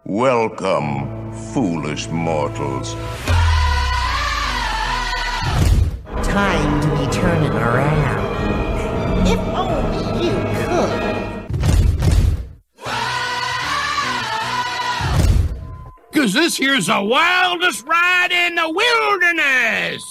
Welcome, foolish mortals. Time to be turning around. If only you could. 'Cause this here's the wildest ride in the wilderness!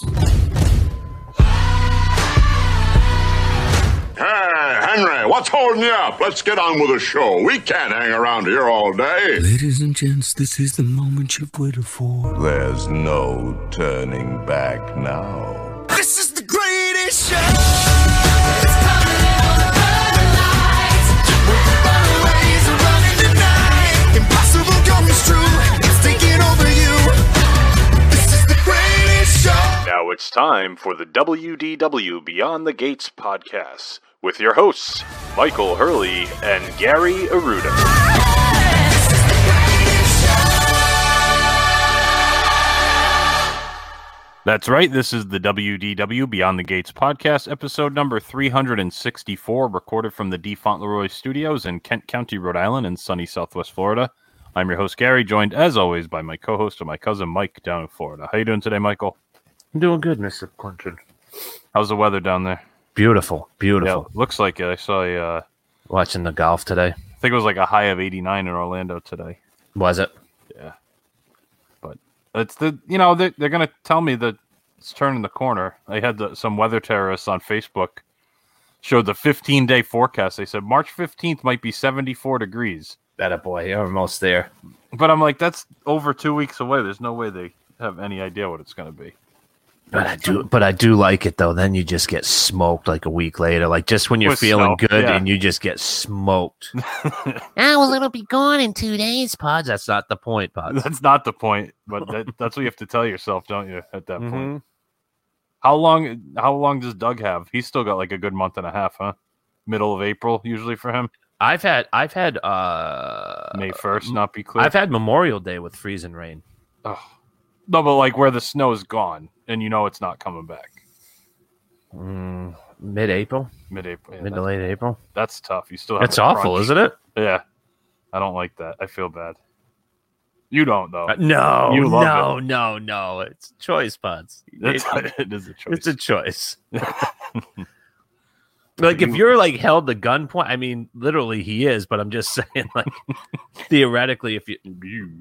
Hey, Henry, what's holding you up? Let's get on with the show. We can't hang around here all day. Ladies and gents, this is the moment you've waited for. There's no turning back now. This is the greatest show! It's coming on the burning lights. With the runaways are running tonight. Impossible comes true. It's taking over you. This is the greatest show. Now it's time for the WDW Beyond the Gates podcast with your hosts, Michael Hurley and Gary Aruda. That's right, this is the WDW Beyond the Gates podcast, episode number 364, recorded from the D. Fauntleroy Studios in Kent County, Rhode Island, and sunny Southwest Florida. I'm your host, Gary, joined, as always, by my co-host and my cousin, Mike, down in Florida. How you doing today, Michael? I'm doing good, Mr. Clinton. How's the weather down there? Beautiful, beautiful. Yeah, looks like it. I saw Watching the golf today. I think it was like a high of 89 in Orlando today. Was it? Yeah. But it's they're going to tell me that it's turning the corner. I had some weather terrorists on Facebook showed the 15-day forecast. They said March 15th might be 74 degrees. Attaboy, you're almost there. But I'm like, that's over 2 weeks away. There's no way they have any idea what it's going to be. But I do like it though. Then you just get smoked like a week later. Like just when you're With feeling snow, good yeah. and you just get smoked. Well, it'll be gone in 2 days. Pods, that's not the point, Pods. That's not the point, but that's what you have to tell yourself, don't you, at that Mm-hmm. point? How long does Doug have? He's still got like a good month and a half, huh? Middle of April usually for him. I've had May 1st, not be clear. I've had Memorial Day with freezing rain. Oh. No, but like where the snow is gone and you know it's not coming back. Mid-April? Mid-April. Yeah, Mid to late April? That's tough. You still have That's the awful, crunch. isn't it? Yeah. I don't like that. I feel bad. You don't, though. No, You love no. It's choice, Pods. It is a choice. It's a choice. Like if you're like held to gunpoint, I mean, literally he is, but I'm just saying, like theoretically, if you,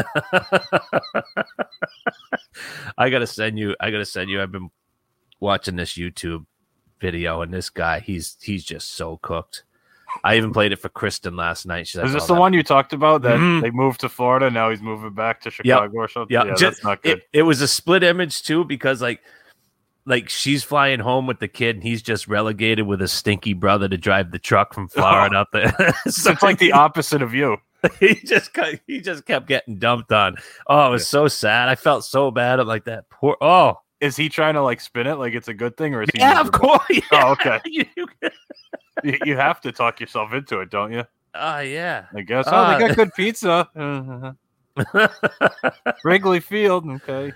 I gotta send you. I've been watching this YouTube video, and this guy, he's just so cooked. I even played it for Kristen last night. She's like, is this the one you talked about that they moved to Florida? Now he's moving back to Chicago or something? Yeah, that's not good. It was a split image too, because like she's flying home with the kid, and he's just relegated with his stinky brother to drive the truck from Florida up there. So it's like the opposite of you. he just kept getting dumped on. Oh, it was so sad. I felt so bad. I'm like that poor. Oh, is he trying to like spin it like it's a good thing, or is he? Yeah, of course. Yeah. Oh, okay. You have to talk yourself into it, don't you? Yeah. I guess. Oh, they got good pizza. Wrigley Field. Okay.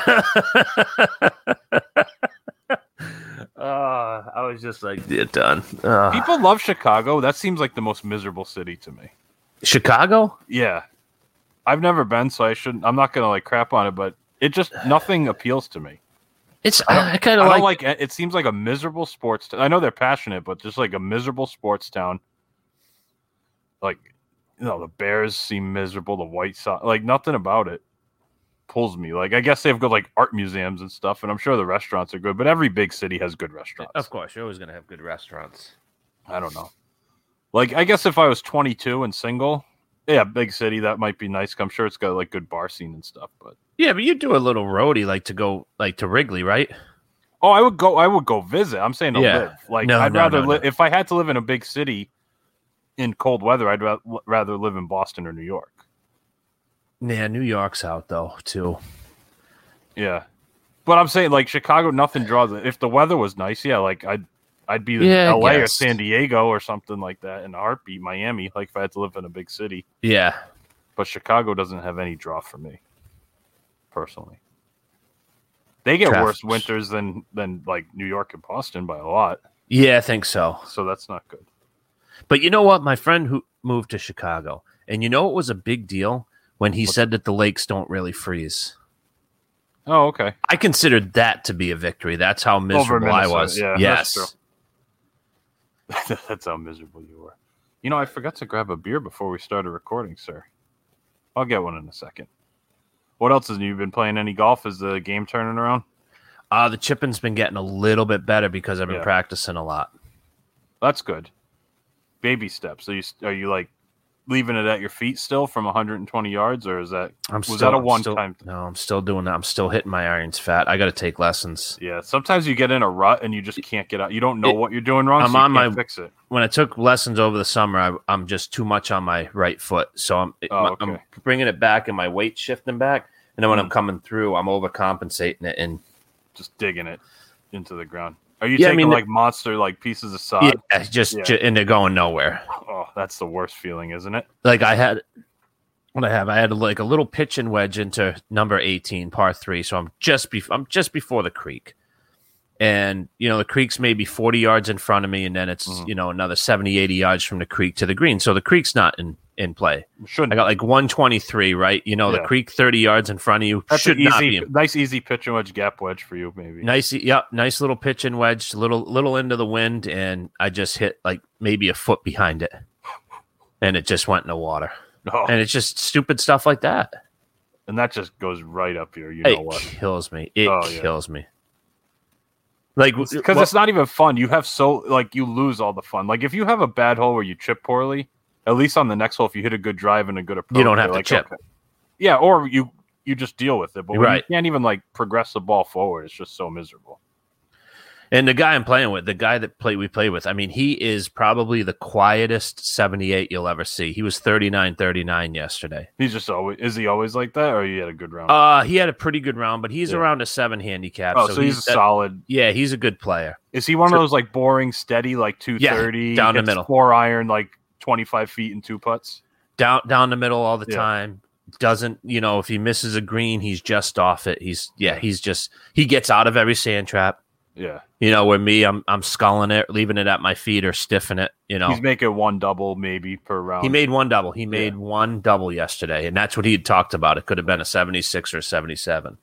I was just like, yeah, done. People love Chicago. That seems like the most miserable city to me. Chicago? Yeah. I've never been, so I'm not going to like crap on it, but it just, nothing appeals to me. I kind of like it seems like a miserable sports town. I know they're passionate, but just like a miserable sports town. Like, the Bears seem miserable. The White Sox, like nothing about it pulls me. Like, I guess they've got like art museums and stuff, and I'm sure the restaurants are good, but every big city has good restaurants. Of course, you're always going to have good restaurants. I don't know. Like, I guess if I was 22 and single, yeah, big city, that might be nice. I'm sure it's got like good bar scene and stuff, but yeah, but you do a little roadie, like to go like to Wrigley, right? Oh, I would go visit. I'm saying to live. Like, I'd rather live if I had to live in a big city in cold weather. I'd rather live in Boston or New York. Yeah, New York's out though too. Yeah, but I'm saying like Chicago, nothing draws it. If the weather was nice, yeah, like I'd be in LA or San Diego or something like that in a heartbeat. Miami, like if I had to live in a big city. Yeah, but Chicago doesn't have any draw for me, personally. They get worse winters than like New York and Boston by a lot. Yeah, I think so. So that's not good. But you know what? My friend who moved to Chicago, and you know what was a big deal when he said that the lakes don't really freeze. Oh, okay. I considered that to be a victory. That's how miserable I Minnesota, was. yeah, yes. that's true. That's how miserable you were. You know, I forgot to grab a beer before we started recording, sir. I'll get one in a second. What else has you been playing? Any golf? Is the game turning around? The chipping's been getting a little bit better because I've been practicing a lot. That's good. Baby steps. Are you like leaving it at your feet still from 120 yards, or is that that a one-time thing? No, I'm still doing that. I'm still hitting my irons fat. I got to take lessons. Yeah, sometimes you get in a rut and you just can't get out. You don't know what you're doing wrong, so you can't fix it. When I took lessons over the summer, I'm just too much on my right foot, so I'm bringing it back and my weight shifting back, and then when I'm coming through, I'm overcompensating it and just digging it into the ground. Are you taking like monster like pieces of sod? Yeah, and they're going nowhere. Oh, that's the worst feeling, isn't it? Like I had like a little pitch and wedge into number 18, par 3. So I'm just before the creek, and the creek's maybe 40 yards in front of me, and then it's another 70, 80 yards from the creek to the green. So the creek's not in play. I got like 123, right? The creek 30 yards in front of you. That's should not be nice, easy pitch and wedge, gap wedge for you, maybe. Nice little pitch and wedge, little into the wind, and I just hit like maybe a foot behind it, and it just went in the water. Oh. And it's just stupid stuff like that. And that just goes right up here. You know what? It kills me. It kills me. Like, because it's not even fun. You have you lose all the fun. Like if you have a bad hole where you chip poorly, at least on the next hole, if you hit a good drive and a good approach, you don't have to chip. Okay. Yeah, or you just deal with it. But when you can't even like progress the ball forward, it's just so miserable. And the guy I'm playing with, the guy that we play with, I mean, he is probably the quietest 78 you'll ever see. He was 39 yesterday. He's just is he always like that, or he had a good round? He had a pretty good round, but he's around a 7 handicap. Oh, so he's a solid. Yeah, he's a good player. Is he one of those like boring, steady, like 230 down the middle, 4 iron, like 25 feet and 2 putts? Down the middle all the time. Doesn't if he misses a green, he's just off it. He gets out of every sand trap. Yeah. Where me, I'm sculling it, leaving it at my feet or stiffing it, He's making one double maybe per round. He made one double. He made one double yesterday, and that's what he had talked about. It could have been a 76 or a 77.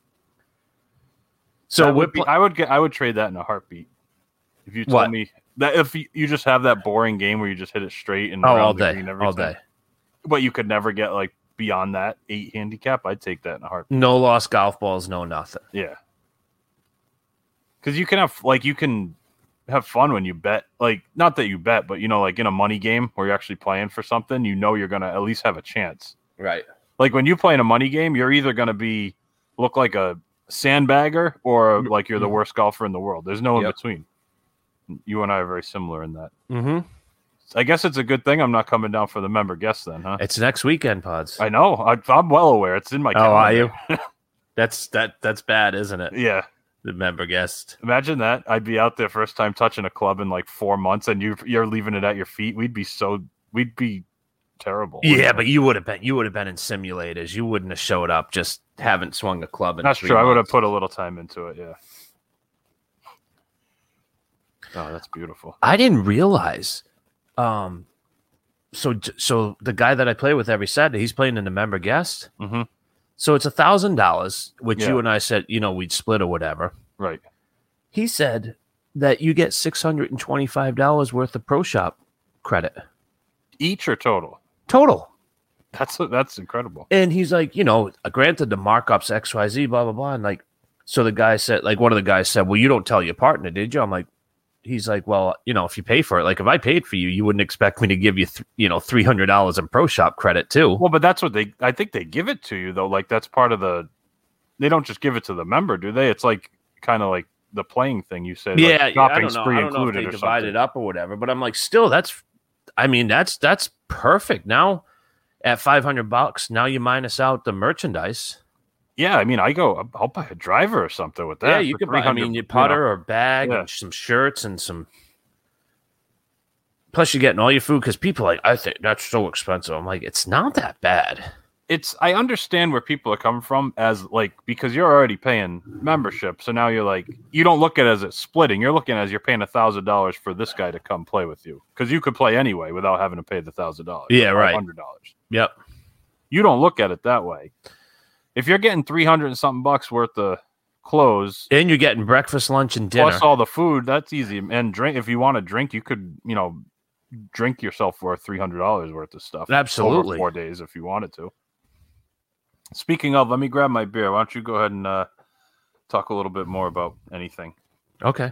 So I would trade that in a heartbeat. If you told me that if you just have that boring game where you just hit it straight and all day. But you could never get like beyond that 8 handicap, I'd take that in a heartbeat. No lost golf balls, no nothing. Yeah. Because you can have fun when you bet, like not that you bet, but like in a money game where you're actually playing for something, you're gonna at least have a chance. Right. Like when you play in a money game, you're either gonna look like a sandbagger or like you're the worst golfer in the world. There's no in between. You and I are very similar in that. Mm-hmm. I guess it's a good thing I'm not coming down for the member guest then, huh? It's next weekend, Pods. I know. I'm well aware. It's in my calendar. Oh, are you? That's bad, isn't it? Yeah. The member guest. Imagine that. I'd be out there first time touching a club in like 4 months, and you're leaving it at your feet. We'd be terrible. Yeah, but you would have been in simulators. You wouldn't have showed up. Just haven't swung a club in. That's 3 true. months. I would have put a little time into it. Yeah. Oh, that's beautiful. I didn't realize. So the guy that I play with every Saturday, he's playing in the member guest. Mm-hmm. So it's $1,000, which you and I said, we'd split or whatever. Right. He said that you get $625 worth of Pro Shop credit. Each or total? Total. That's incredible. And he's like, granted the markups XYZ, blah, blah, blah. And like, so the guy said, like one of the guys said, well, you don't tell your partner, did you? I'm like, he's like, well, if you pay for it, like if I paid for you wouldn't expect me to give you, $300 in Pro Shop credit too. Well, but that's what I think they give it to you though. Like that's part of they don't just give it to the member, do they? It's like kind of like the playing thing you said. Yeah. Like shopping's I don't know if they divide it up or whatever, but I'm like, still, that's perfect. Now at $500, now you minus out the merchandise. Yeah, I mean, I'll buy a driver or something with that. Yeah, you could buy, your putter or bag and some shirts and some. Plus, you're getting all your food because people are like, I think that's so expensive. I'm like, it's not that bad. I understand where people are coming from as like, because you're already paying membership. So now you're like, you don't look at it as it's splitting. You're looking as you're paying $1,000 for this guy to come play with you because you could play anyway without having to pay the $1,000. Yeah, right. $100. Yep. You don't look at it that way. If you're getting 300 and something bucks worth of clothes, And you're getting breakfast, lunch, and dinner. plus all the food, that's easy. And drink, if you want to drink, you could, drink yourself for $300 worth of stuff. Absolutely. Over 4 days if you wanted to. Speaking of, let me grab my beer. Why don't you go ahead and talk a little bit more about anything? Okay.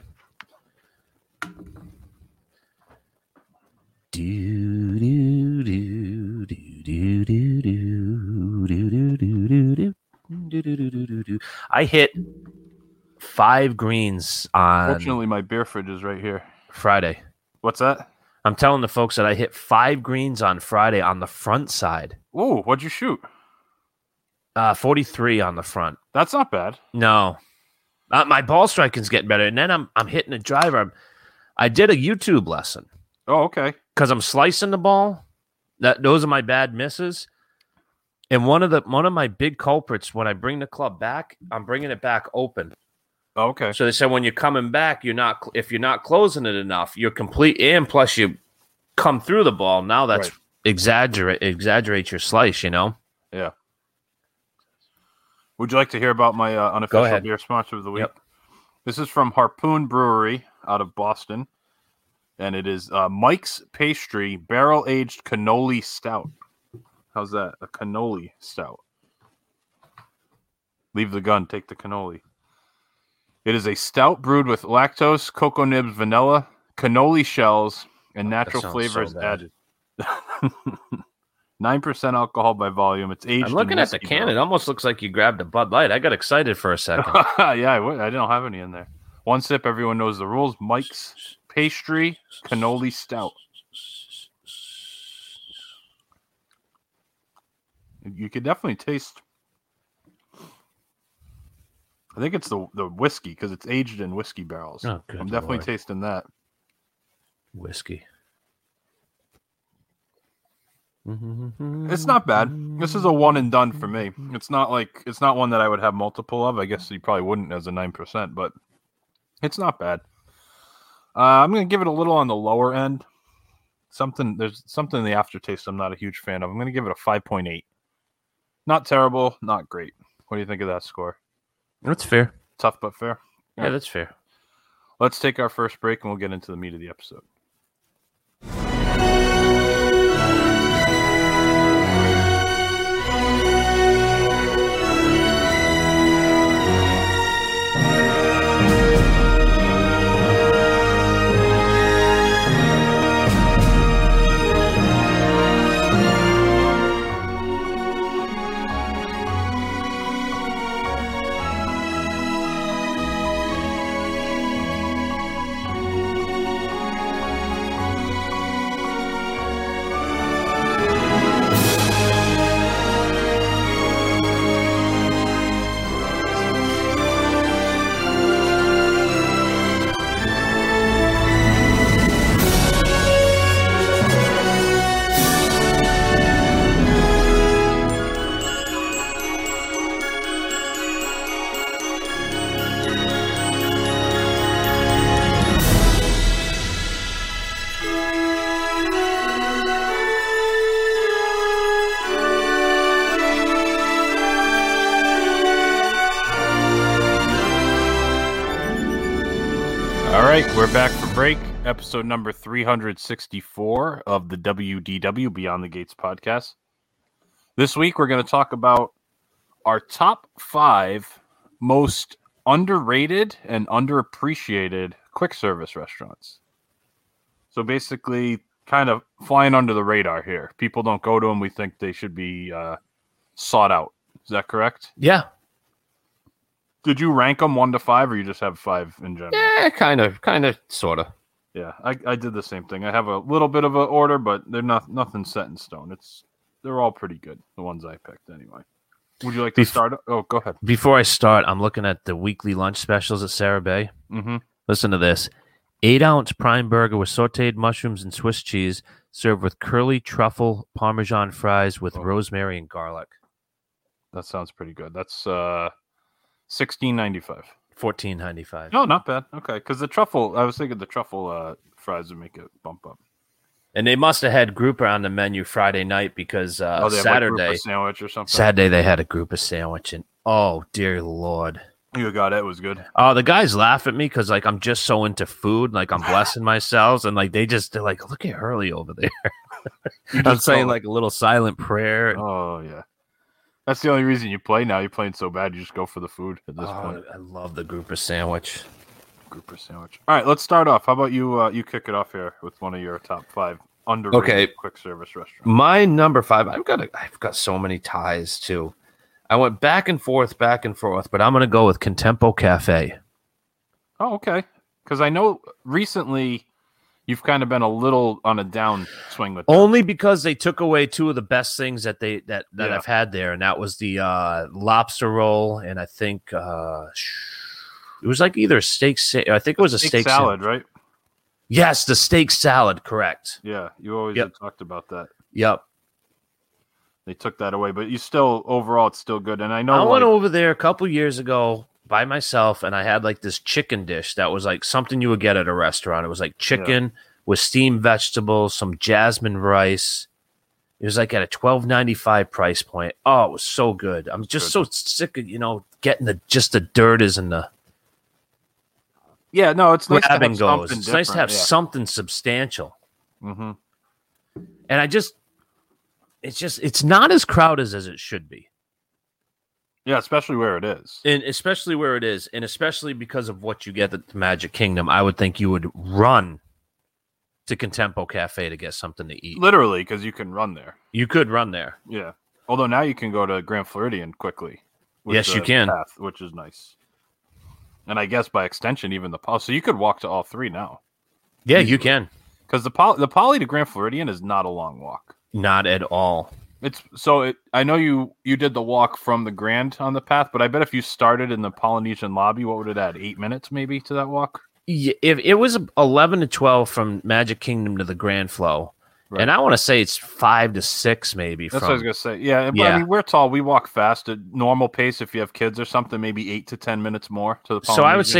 I hit 5 greens on Fortunately, my beer fridge is right here. Friday. What's that? I'm telling the folks that I hit 5 greens on Friday on the front side. Ooh, what'd you shoot? 43 on the front. That's not bad. No. My ball striking's getting better. And then I'm hitting a driver. I did a YouTube lesson. Oh, okay. Because I'm slicing the ball. Those are my bad misses. And one of my big culprits, when I bring the club back, I'm bringing it back open. Oh, okay. So they said when you're coming back, if you're not closing it enough, you're complete. And plus you come through the ball. Now that's exaggerate your slice. Yeah. Would you like to hear about my unofficial beer sponsor of the week? Yep. This is from Harpoon Brewery out of Boston, and it is Mike's Pastry Barrel-Aged Cannoli Stout. How's that? A cannoli stout. Leave the gun, take the cannoli. It is a stout brewed with lactose, cocoa nibs, vanilla, cannoli shells, and natural flavors added. 9% alcohol by volume. It's aged. I'm looking at the can. It almost looks like you grabbed a Bud Light. I got excited for a second. Yeah, I don't have any in there. One sip, everyone knows the rules. Mike's Pastry Cannoli Stout. You could definitely taste. I think it's the whiskey because it's aged in whiskey barrels. Oh, good I'm definitely Lord. tasting that. Whiskey. It's not bad. This is a one and done for me. It's not one that I would have multiple of. I guess you probably wouldn't as a 9%, but it's not bad. I'm gonna give it a little on the lower end. There's something in the aftertaste I'm not a huge fan of. I'm gonna give it a 5.8. Not terrible, not great. What do you think of that score? That's fair. Tough but fair. Yeah, that's fair. Let's take our first break and we'll get into the meat of the episode. We're back for break, episode number 364 of the WDW Beyond the Gates podcast. This week, we're going to talk about our top 5 most underrated and underappreciated quick service restaurants. So basically, kind of flying under the radar here. People don't go to them. We think they should be sought out. Is that correct? Yeah. Did you rank them 1 to 5, or you just have 5 in general? Yeah, kind of, sort of. Yeah, I did the same thing. I have a little bit of an order, but they're nothing set in stone. They're all pretty good, the ones I picked anyway. Would you like to start? Oh, go ahead. Before I start, I'm looking at the weekly lunch specials at Sarah Bay. Mm-hmm. Listen to this. 8-ounce prime burger with sauteed mushrooms and Swiss cheese, served with curly truffle Parmesan fries with rosemary and garlic. That sounds pretty good. That's $16.95. $14.95. Oh, not bad. Okay, because the truffle, I was thinking the truffle fries would make it bump up. And they must have had grouper on the menu Friday night because They have, like, Saturday, grouper sandwich or something. Saturday they had a grouper sandwich, and oh dear Lord. You got it. It was good. Oh, the guys laugh at me because like I'm just so into food, like I'm blessing myself, and like they're like, look at Hurley over there. I'm saying like a little silent prayer. Oh yeah, that's the only reason you play now. You're playing so bad, you just go for the food at this point. I love the grouper sandwich. Grouper sandwich. All right, let's start off. How about you? You kick it off here with one of your top 5 underrated quick service restaurants. My number 5. I've got so many ties too. I went back and forth, but I'm going to go with Contempo Cafe. Oh, okay. Because I know recently you've kind of been a little on a downswing with that. Only because they took away 2 of the best things that I've had there, and that was the lobster roll, and I think it was like either a steak. I think it was a steak salad, right? Yes, the steak salad. Correct. Yeah, you always have talked about that. Yep. They took that away, but you still overall it's still good. And I know I went over there a couple years ago by myself, and I had like this chicken dish that was like something you would get at a restaurant. It was like chicken with steamed vegetables, some jasmine rice. It was like at a $12.95 price point. Oh, it was so good. I'm just so sick of getting the dirt is in the. Yeah, no, it's nice grab to have and goes. something It's nice to have different, something substantial. Mm-hmm. And it's not as crowded as it should be. Yeah, especially where it is. And especially because of what you get at the Magic Kingdom, I would think you would run to Contempo Cafe to get something to eat. Literally, because you can run there. You could run there. Yeah. Although now you can go to Grand Floridian quickly. Yes, you can. Path, which is nice. And I guess by extension, even the Poly. So you could walk to all 3 now. Yeah, you can. Because the Poly to Grand Floridian is not a long walk. Not at all. I know you did the walk from the Grand on the path, but I bet if you started in the Polynesian lobby, what would it add? 8 minutes maybe to that walk? Yeah, if it was 11 to 12 from Magic Kingdom to the Grand Flow. Right. And I want to say it's 5 to 6 maybe. That's what I was going to say. Yeah, but I mean, we're tall. We walk fast at normal pace. If you have kids or something, maybe 8 to 10 minutes more to the Polynesian. So I would say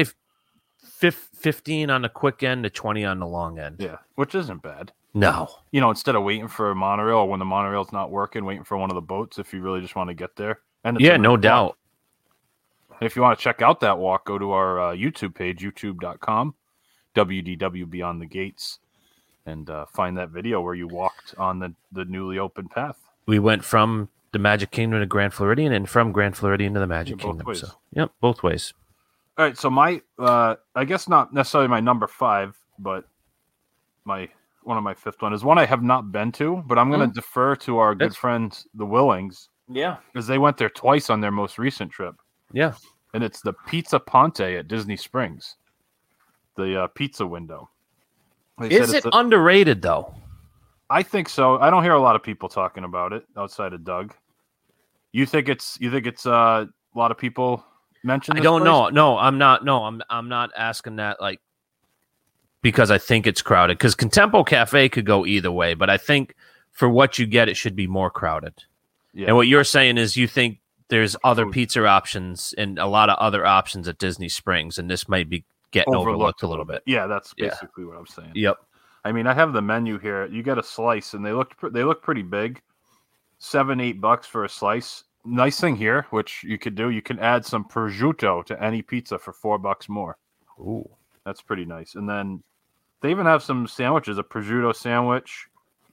15 on the quick end to 20 on the long end. Yeah, which isn't bad. No. Instead of waiting for a monorail or when the monorail's not working, waiting for one of the boats if you really just want to get there. And yeah, no doubt. And if you want to check out that walk, go to our YouTube page, youtube.com, WDW Beyond the Gates, and find that video where you walked on the newly opened path. We went from the Magic Kingdom to Grand Floridian and from Grand Floridian to the Magic Kingdom. Ways. So, yep, both ways. All right, so my, I guess not necessarily my number 5, but one of my 5th one is one I have not been to, but I'm going to defer to our good friends, the Willings. Yeah. Because they went there twice on their most recent trip. Yeah. And it's the Pizza Ponte at Disney Springs. The pizza window. Is it underrated, though? I think so. I don't hear a lot of people talking about it outside of Doug. You think it's a lot of people mention this I don't place? know. No, I'm not. No, I'm not asking that like because I think it's crowded. Because Contempo Cafe could go either way, but I think for what you get, it should be more crowded. Yeah. And what you're saying is you think there's other pizza options and a lot of other options at Disney Springs, and this might be getting overlooked a little bit. Yeah, that's basically what I'm saying. Yep. I mean, I have the menu here. You get a slice, and they look pretty big. $7-8 for a slice. Nice thing here, which you could do, you can add some prosciutto to any pizza for $4 more. Ooh, that's pretty nice. And then they even have some sandwiches: a prosciutto sandwich,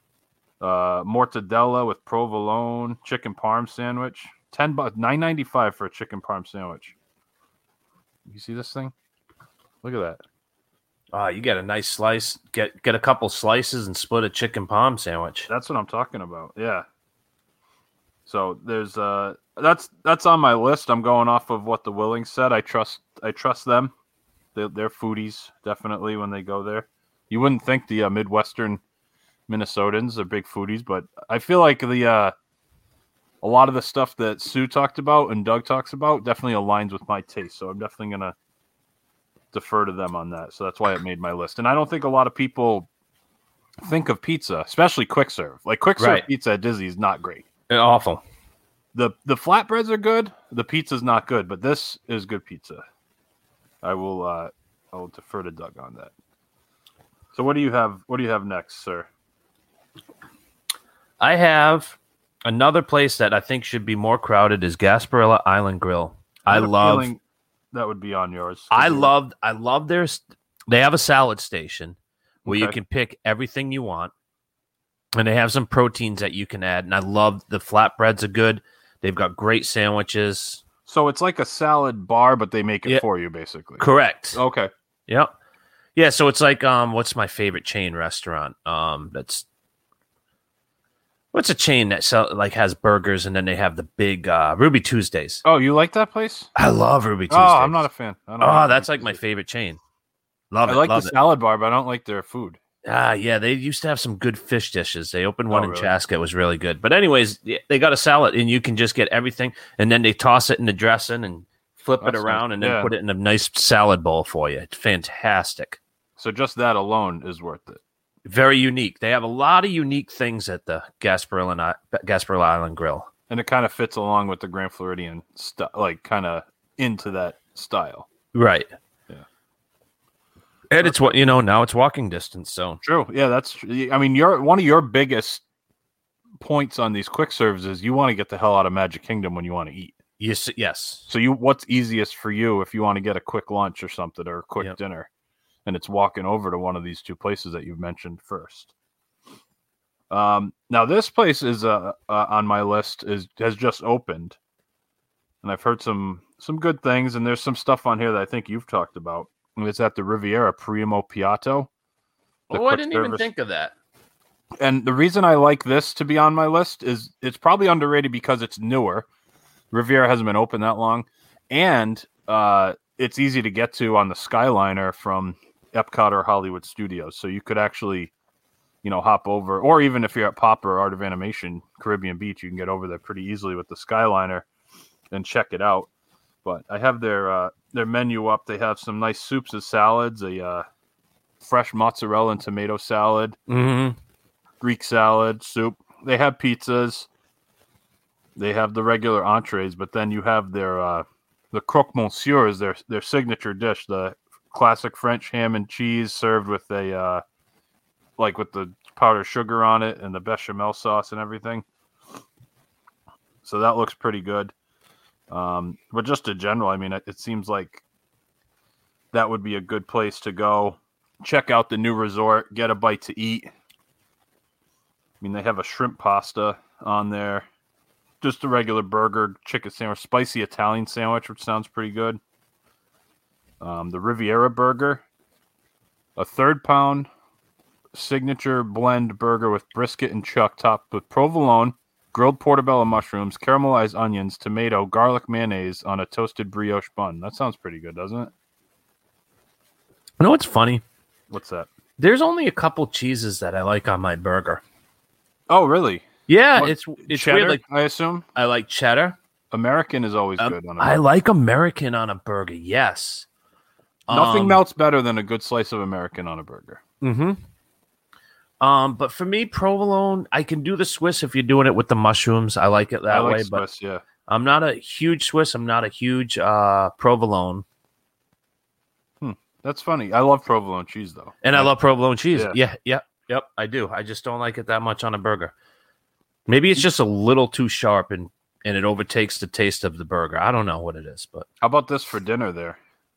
mortadella with provolone, chicken parm sandwich. $10, $9.95 for a chicken parm sandwich. You see this thing? Look at that. You get a nice slice. Get a couple slices and split a chicken parm sandwich. That's what I'm talking about. Yeah. So there's that's on my list. I'm going off of what the Willings said. I trust them. They're foodies definitely when they go there. You wouldn't think the Midwestern Minnesotans are big foodies, but I feel like a lot of the stuff that Sue talked about and Doug talks about definitely aligns with my taste. So I'm definitely gonna defer to them on that. So that's why it made my list. And I don't think a lot of people think of pizza, especially quick serve. Like quick serve pizza at Disney is not great. Awful. The flatbreads are good. The pizza's not good, but this is good pizza. I will defer to Doug on that. So what do you have? What do you have next, sir? I have another place that I think should be more crowded is Gasparilla Island Grill. I had a love feeling that would be on yours. I love their they have a salad station where you Okay. can pick everything you want. And they have some proteins that you can add. And I love the flatbreads are good. They've got great sandwiches. So it's like a salad bar, but they make it Yeah. for you, basically. Correct. Okay. Yep. Yeah, so it's like what's my favorite chain restaurant? What's a chain that has burgers and then they have the big Ruby Tuesdays. Oh, you like that place? I love Ruby Tuesdays. Oh, I'm not a fan. I don't like that's Ruby like my Tuesdays. favorite chain. Love I it. like the love it. salad bar, but I don't like their food. Yeah, they used to have some good fish dishes. They opened one Oh, in really? Chaska. It was really good. But anyways, they got a salad, and you can just get everything, and then they toss it in the dressing and flip it That's around, nice. and then Yeah. put it in a nice salad bowl for you. It's fantastic. So just that alone is worth it. Very unique. They have a lot of unique things at the Gasparilla Island Grill. And it kind of fits along with the Grand Floridian like kind of into that style. Right. Yeah. And it's what now it's walking distance. So True. Yeah, that's true. I mean, one of your biggest points on these quick serves is you want to get the hell out of Magic Kingdom when you want to eat. yes. So what's easiest for you if you want to get a quick lunch or something or a quick dinner? And it's walking over to one of these two places that you've mentioned first. Now this place is on my list has just opened, and I've heard some good things, and there's some stuff on here that I think you've talked about. And it's at the Riviera Primo Piatto. the I quick didn't even service. think of that. And the reason I like this to be on my list is it's probably underrated because it's newer. Riviera hasn't been open that long, and it's easy to get to on the Skyliner from Epcot or Hollywood Studios. So you could actually, hop over, or even if you're at Pop or Art of Animation, Caribbean Beach, you can get over there pretty easily with the Skyliner and check it out. But I have their menu up. They have some nice soups and salads, a fresh mozzarella and tomato salad, Mm-hmm. Greek salad, soup. They have pizzas. They have the regular entrees, but then you have their the croque monsieur is their signature dish, the classic French ham and cheese served with a with the powdered sugar on it and the bechamel sauce and everything. So that looks pretty good. But just in general, I mean, it seems like that would be a good place to go. Check out the new resort, get a bite to eat. I mean, they have a shrimp pasta on there. Just a regular burger, chicken sandwich, spicy Italian sandwich, which sounds pretty good. The Riviera burger, a 3-pound signature blend burger with brisket and chuck topped with provolone, grilled portobello mushrooms, caramelized onions, tomato, garlic mayonnaise on a toasted brioche bun. That sounds pretty good, doesn't it? You know what's funny? What's that? There's only a couple cheeses that I like on my burger. Oh, really? Yeah, What, it's cheddar, weird. Like I assume? I like cheddar. American is always good on a I burger. like American on a burger. Yes. Nothing melts better than a good slice of American on a burger. Mm-hmm. But for me, provolone, I can do the Swiss if you're doing it with the mushrooms. I like it that I like way. Swiss, yeah. I'm not a huge Swiss. I'm not a huge provolone. That's funny. I love provolone cheese, though. And I love provolone cheese. Yeah. Yep, I do. I just don't like it that much on a burger. Maybe it's just a little too sharp and it overtakes the taste of the burger. I don't know what it is, but How about this for dinner there?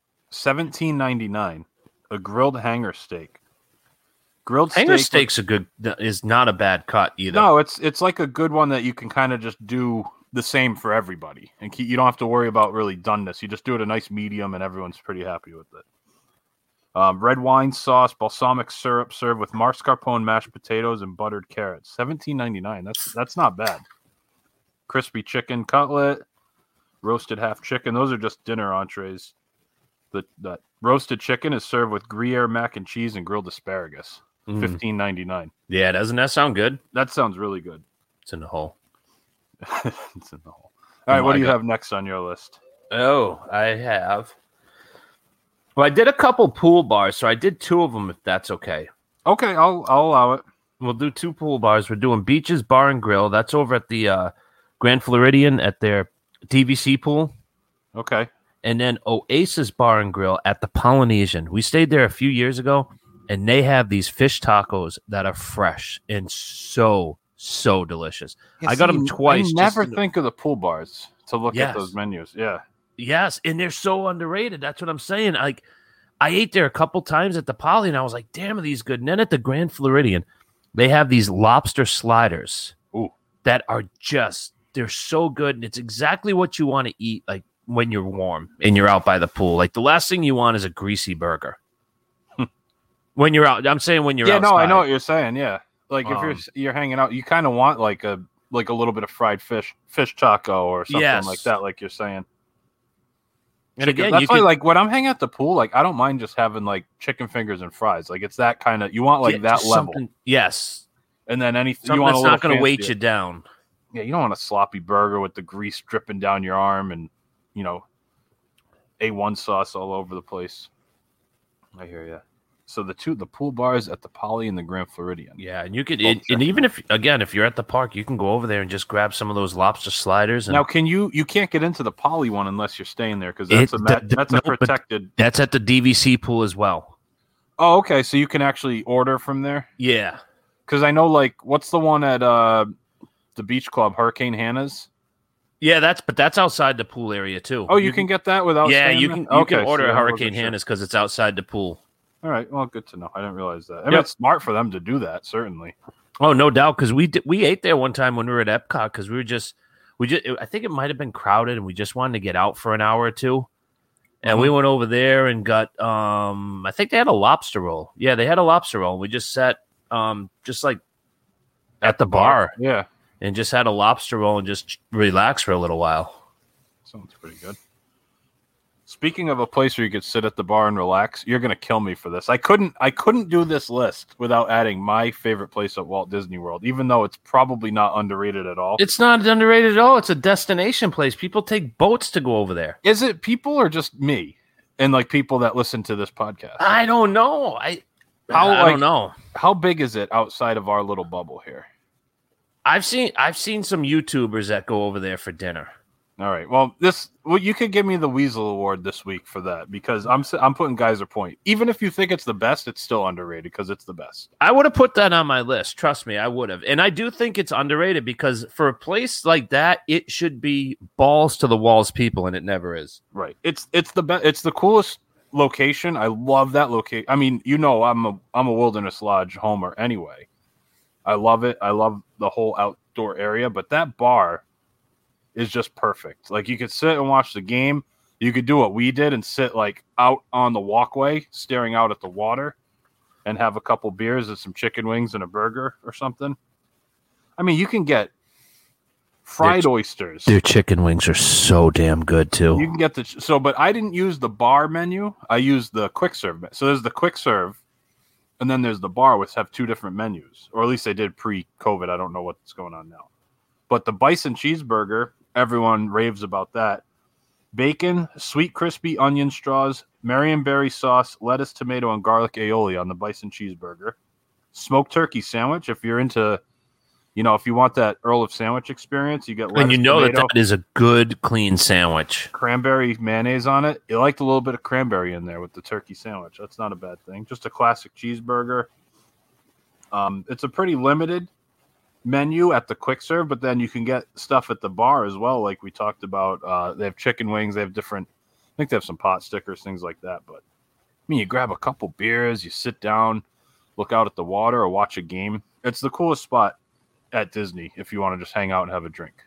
$17.99. A grilled hanger steak. Grilled hanger steak steaks is not a bad cut either. No, it's like a good one that you can kind of just do the same for everybody, and you don't have to worry about really doneness. You just do it a nice medium, and everyone's pretty happy with it. Red wine sauce, balsamic syrup served with mascarpone mashed potatoes and buttered carrots. $17.99. That's not bad. Crispy chicken cutlet, roasted half chicken. Those are just dinner entrees. That roasted chicken is served with Gruyere mac and cheese and grilled asparagus. $15.99. Yeah, doesn't that sound good? That sounds really good. It's in the hole. It's in the hole. All right, Oh what my do you God. have next on your list? Oh, I have. Well, I did a couple pool bars, so I did 2 of them, if that's okay. Okay, I'll allow it. We'll do 2 pool bars. We're doing Beaches Bar and Grill. That's over at the Grand Floridian at their DVC pool. Okay. And then Oasis Bar and Grill at the Polynesian. We stayed there a few years ago. and they have these fish tacos that are fresh and so delicious. Yeah, I got see, them twice. I never think of the pool bars to look Yes. at those menus. Yeah. Yes, and they're so underrated. That's what I'm saying. Like, I ate there a couple times at the Poly, and I was like, "Damn, are these good?" And then at the Grand Floridian, they have these lobster sliders Ooh. that are they're so good, and it's exactly what you want to eat, like when you're warm and you're out by the pool. Like the last thing you want is a greasy burger. When you're out, I'm saying when you're Yeah, outside. no, I know what you're saying. Yeah. Like if Um, you're hanging out, you kind of want like a little bit of fried fish taco or something Yes. like that, like you're saying. And again, that's you why, can like when I'm hanging at the pool, like I don't mind just having like chicken fingers and fries. Like it's that kind of you want like get that just level, something- Yes, and then anything something you want that's a not going to weight fancier. you down. Yeah, you don't want a sloppy burger with the grease dripping down your arm and A1 sauce all over the place. I hear you. So the pool bars at the Poly and the Grand Floridian. Yeah, and you could, Well, and even if you're at the park, you can go over there and just grab some of those lobster sliders. And Now, you can't get into the Poly one unless you're staying there because It- that's no, a but- protected. that's at the DVC pool as well. Oh, okay. So you can actually order from there Yeah, because I know like what's the one at the beach club, Hurricane Hannah's. yeah, that's outside the pool area too. Oh, you can get that without. Yeah, staying you there? can Okay, order see, a I wasn't Hurricane sure. Hannah's because it's outside the pool. All right. Well, good to know. I didn't realize that. I mean, Yep. it's smart for them to do that. Certainly. Oh, no doubt, because we ate there one time when we were at Epcot because we just I think it might have been crowded and we just wanted to get out for an hour or two, and we went over there and got I think they had a lobster roll. Yeah, they had a lobster roll. We just sat just like at the bar Yeah. and just had a lobster roll and just relax for a little while. Sounds pretty good. Speaking of a place where you could sit at the bar and relax, you're gonna kill me for this. I couldn't do this list without adding my favorite place at Walt Disney World, even though it's probably not underrated at all. It's not underrated at all. It's a destination place. People take boats to go over there. Is it people or just me and like people that listen to this podcast? I don't know. I How, don't know. How big is it outside of our little bubble here? I've seen some YouTubers that go over there for dinner. All right. Well, you could give me the Weasel Award this week for that because I'm putting Geyser Point. Even if you think it's the best, it's still underrated because it's the best. I would have put that on my list. Trust me, I would have. And I do think it's underrated because for a place like that, it should be balls to the walls people, and it never is. Right. It's the best. It's the coolest location. I love that location. I mean, I'm a Wilderness Lodge homer anyway. I love it. I love the whole outdoor area, but that bar is just perfect. Like you could sit and watch the game. You could do what we did and sit like out on the walkway, staring out at the water, and have a couple beers and some chicken wings and a burger or something. I mean, you can get fried oysters. Their chicken wings are so damn good too. You can get but I didn't use the bar menu. I used the quick serve. So there's the quick serve, and then there's the bar, which have two different menus, or at least they did pre-COVID. I don't know what's going on now. But the bison cheeseburger, everyone raves about that. Bacon, sweet crispy onion straws, Marionberry sauce, lettuce, tomato, and garlic aioli on the bison cheeseburger. Smoked turkey sandwich. If you're into, if you want that Earl of Sandwich experience, you get lettuce, And you know tomato, that is a good, clean sandwich. cranberry mayonnaise on it. You liked a little bit of cranberry in there with the turkey sandwich. That's not a bad thing. Just a classic cheeseburger. It's a pretty limited menu at the quick serve, but then you can get stuff at the bar as well, like we talked about. They have chicken wings. They have different. I think they have some pot stickers, things like that. But I mean, you grab a couple beers, you sit down, look out at the water, or watch a game. It's the coolest spot at Disney if you want to just hang out and have a drink.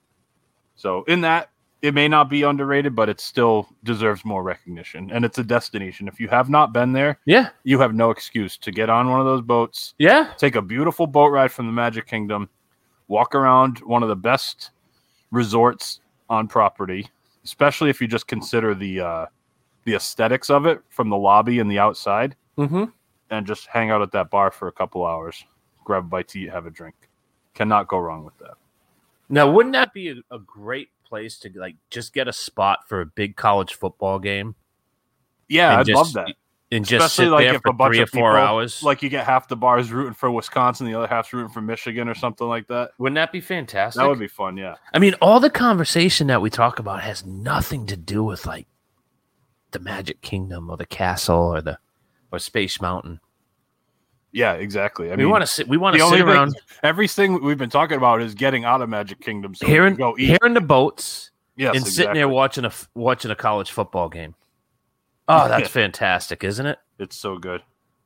So in that, it may not be underrated, but it still deserves more recognition. And it's a destination. If you have not been there, Yeah. you have no excuse to get on one of those boats, Yeah. take a beautiful boat ride from the Magic Kingdom, walk around one of the best resorts on property, especially if you just consider the aesthetics of it from the lobby and the outside, Mm-hmm. and just hang out at that bar for a couple hours, grab a bite to eat, have a drink. Cannot go wrong with that. Now, wouldn't that be a great place to like just get a spot for a big college football game? Yeah, And I'd just- love that. And just Especially sit like there if for a bunch 3 or of 4 people, hours. like you get half the bars rooting for Wisconsin, the other half's rooting for Michigan or something like that. Wouldn't that be fantastic? That would be fun, yeah. I mean, all the conversation that we talk about has nothing to do with like the Magic Kingdom or the castle or Space Mountain. Yeah, exactly. I We mean, want to sit. We want the to only sit thing, around everything we've been talking about is getting out of Magic Kingdom. So we hearing can go eat. the boats Yes, and sitting there exactly. watching a college football game. Oh, that's fantastic, isn't it? It's so good.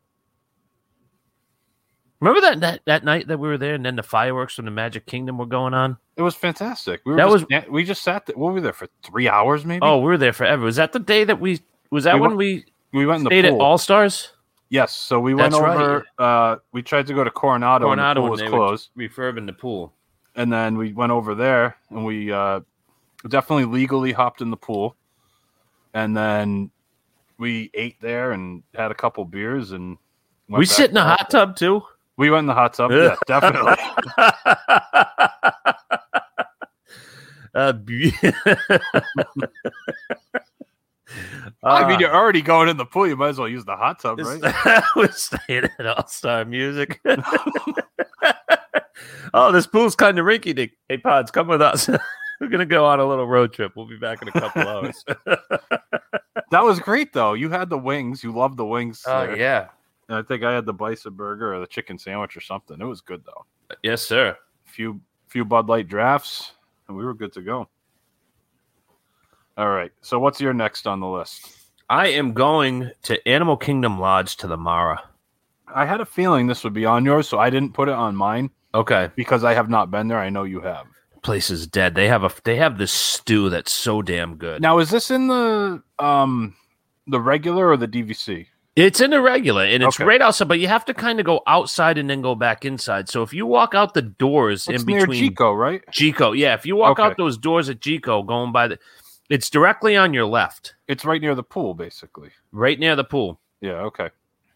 Remember that night that we were there, and then the fireworks from the Magic Kingdom were going on. It was fantastic. We just sat there. What were we there for 3 hours? Maybe. Oh, we were there forever. Was that the day that we? Was that We when went- we we went in the stayed at pool. All Stars? Yes. So we went That's over. We tried to go to Coronado, and the pool when was they closed. were refurbing the pool. And then we went over there, and we definitely legally hopped in the pool. And then we ate there and had a couple beers, and went We back sit in to a our- hot tub too. We went in the hot tub. Yeah, definitely. I mean, you're already going in the pool. You might as well use the hot tub, right? We're staying at All Star Music. Oh, this pool's kind of rinky dink. Hey, Pods, come with us. We're gonna go on a little road trip. We'll be back in a couple hours. That was great, though. You had the wings. You loved the wings. Oh there. yeah, And I think I had the bison burger or the chicken sandwich or something. It was good, though. yes, sir. Few Bud Light drafts, and we were good to go. All right. So what's your next on the list? I am going to Animal Kingdom Lodge to the Mara. I had a feeling this would be on yours, so I didn't put it on mine Okay, because I have not been there. I know you have. place is dead. They have this stew that's so damn good. Now, is this in the regular or the DVC? It's in the regular, and it's Okay. right outside, but you have to kind of go outside and then go back inside. So if you walk out the doors It's in near between Chico, right? Chico, yeah, if you walk Okay. out those doors at Chico, going by it's directly on your left, It's right near the pool, basically. right near the pool. Yeah. Okay.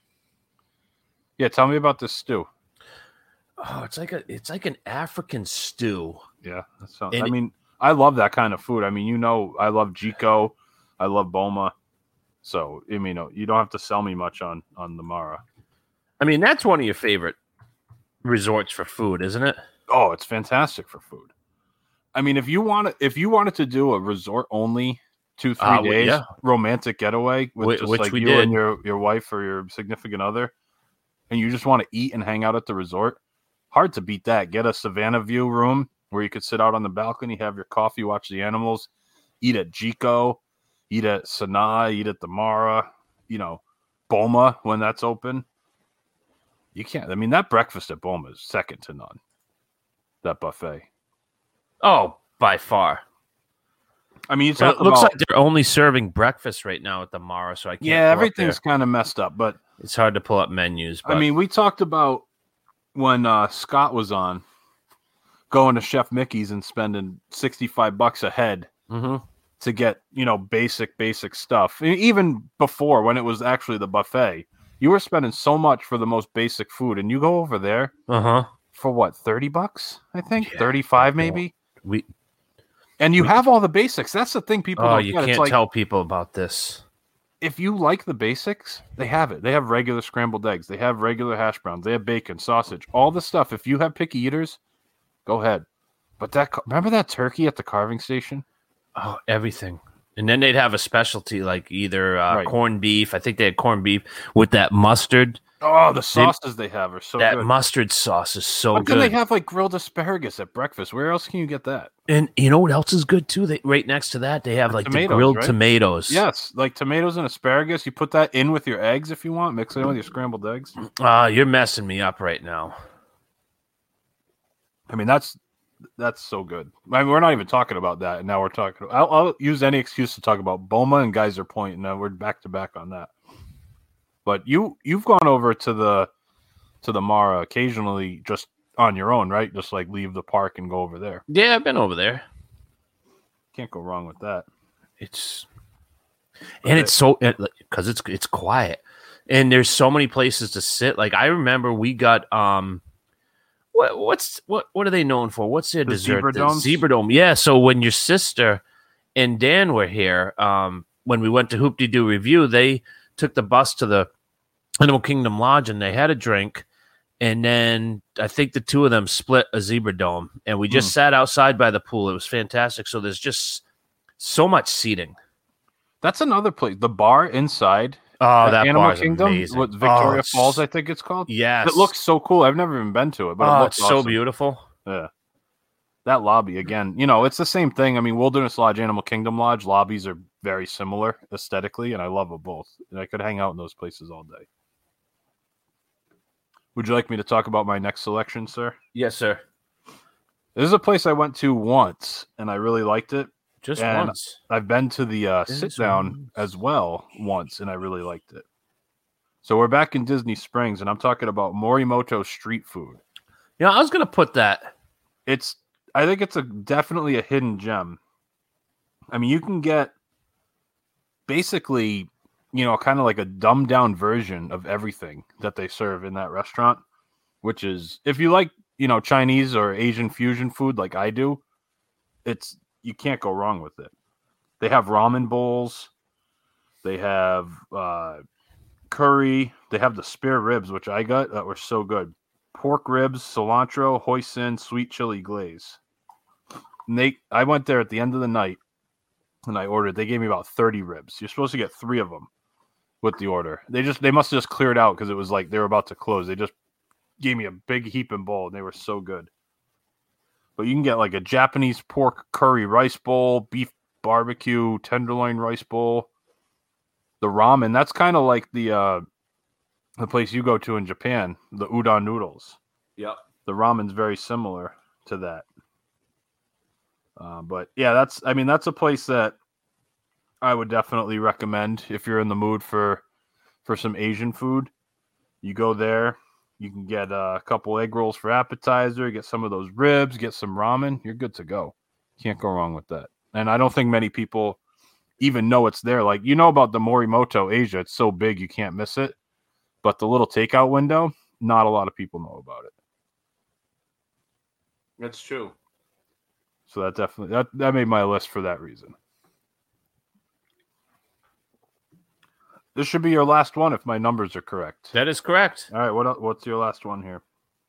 Yeah. Tell me about this stew. Oh, it's like an African stew. Yeah. That sounds. And I mean, I love that kind of food. I mean, I love Chico. I love Boma. So, I mean, you don't have to sell me much on the Mara. I mean, that's one of your favorite resorts for food, isn't it? Oh, it's fantastic for food. I mean, if you wanted to do a resort only 2-3 days yeah. romantic getaway with just Which like we you did. and your wife or your significant other, and you just want to eat and hang out at the resort, hard to beat that. Get a Savannah View room where you could sit out on the balcony, have your coffee, watch the animals, eat at Chico, eat at Sanaa, eat at the Mara, Boma when that's open. You can't. I mean, that breakfast at Boma is second to none. That buffet. Oh, by far. I mean, you It talk looks about, like they're only serving breakfast right now at the Mara, so I can't. yeah, go up everything's there. kind of messed up. But It's hard to pull up menus. But I mean, we talked about when Scott was on going to Chef Mickey's and spending $65 a head Mhm. to get basic stuff. Even before when it was actually the buffet, you were spending so much for the most basic food, and you go over there for what, $30? I think Yeah, 35 maybe. we And you have all the basics. That's the thing people don't you get. It's can't like, tell people about this. if you like the basics, they have it. They have regular scrambled eggs. They have regular hash browns. They have bacon, sausage, all the stuff. If you have picky eaters, go ahead. But remember that turkey at the carving station? Oh, everything. And then they'd have a specialty like either Right. corned beef. I think they had corned beef with that mustard. Oh, the sauces they have are so that good. mustard sauce is so But then good. they have like grilled asparagus at breakfast. Where else can you get that? And you know what else is good too? They right next to that they have like tomatoes, the grilled right? tomatoes. Yes, like tomatoes and asparagus. You put that in with your eggs if you want. Mix it in with your scrambled eggs. You're messing me up right now. I mean, that's so good. I mean, we're not even talking about that. And now we're talking. I'll use any excuse to talk about Boma and Geyser Point, and we're back to back on that. But you've gone over to the Mara occasionally just on your own, right? Just like leave the park and go over there. Yeah, I've been over there. Can't go wrong with that. It's it's so because it's quiet and there's so many places to sit. Like I remember we got what are they known for? What's their The dessert? Zebra The Domes? Zebra Dome. Yeah. So when your sister and Dan were here, when we went to Hoop-de-Doo Review, they took the bus to the Animal Kingdom Lodge and they had a drink. And then I think the two of them split a Zebra Dome, and we just sat outside by the pool. It was fantastic. So there's just so much seating. That's another place. The bar inside Oh, that Animal bar is Kingdom, amazing. what Victoria it's- Falls, I think it's called. Yes. It looks so cool. I've never even been to it, but it Oh, looks it's so awesome. beautiful. Yeah. That lobby again, you know, it's the same thing. I mean, Wilderness Lodge, Animal Kingdom Lodge lobbies are very similar aesthetically, and I love them both. And I could hang out in those places all day. Would you like me to talk about my next selection, sir? Yes, sir. This is a place I went to once, and I really liked it. Just And once. I've been to the sit down as well once, and I really liked it. So we're back in Disney Springs, and I'm talking about Morimoto street food. You know, I was gonna put that. I think it's definitely a hidden gem. I mean, you can get basically, you know, kind of like a dumbed down version of everything that they serve in that restaurant, which is, if you like, you know, Chinese or Asian fusion food like I do, you can't go wrong with it. They have ramen bowls. They have curry. They have the spare ribs, which I got, that were so good. Pork ribs, cilantro, hoisin, sweet chili glaze. And I went there at the end of the night and I ordered. They gave me about 30 ribs. You're supposed to get 3 of them with the order. They must have just cleared out because it was like they were about to close. They just gave me a big heaping bowl and they were so good. But you can get like a Japanese pork curry rice bowl, beef barbecue, tenderloin rice bowl. The ramen, that's kind of like the place you go to in Japan, the udon noodles. Yep. The ramen's very similar to that. But yeah, that's a place that I would definitely recommend if you're in the mood for some Asian food. You go there, you can get a couple egg rolls for appetizer, get some of those ribs, get some ramen. You're good to go. Can't go wrong with that. And I don't think many people even know it's there. Like, you know about the Morimoto Asia, it's so big you can't miss it. But the little takeout window, not a lot of people know about it. That's true. So that definitely that made my list for that reason. This should be your last one if my numbers are correct. That is correct. All right, what's your last one here?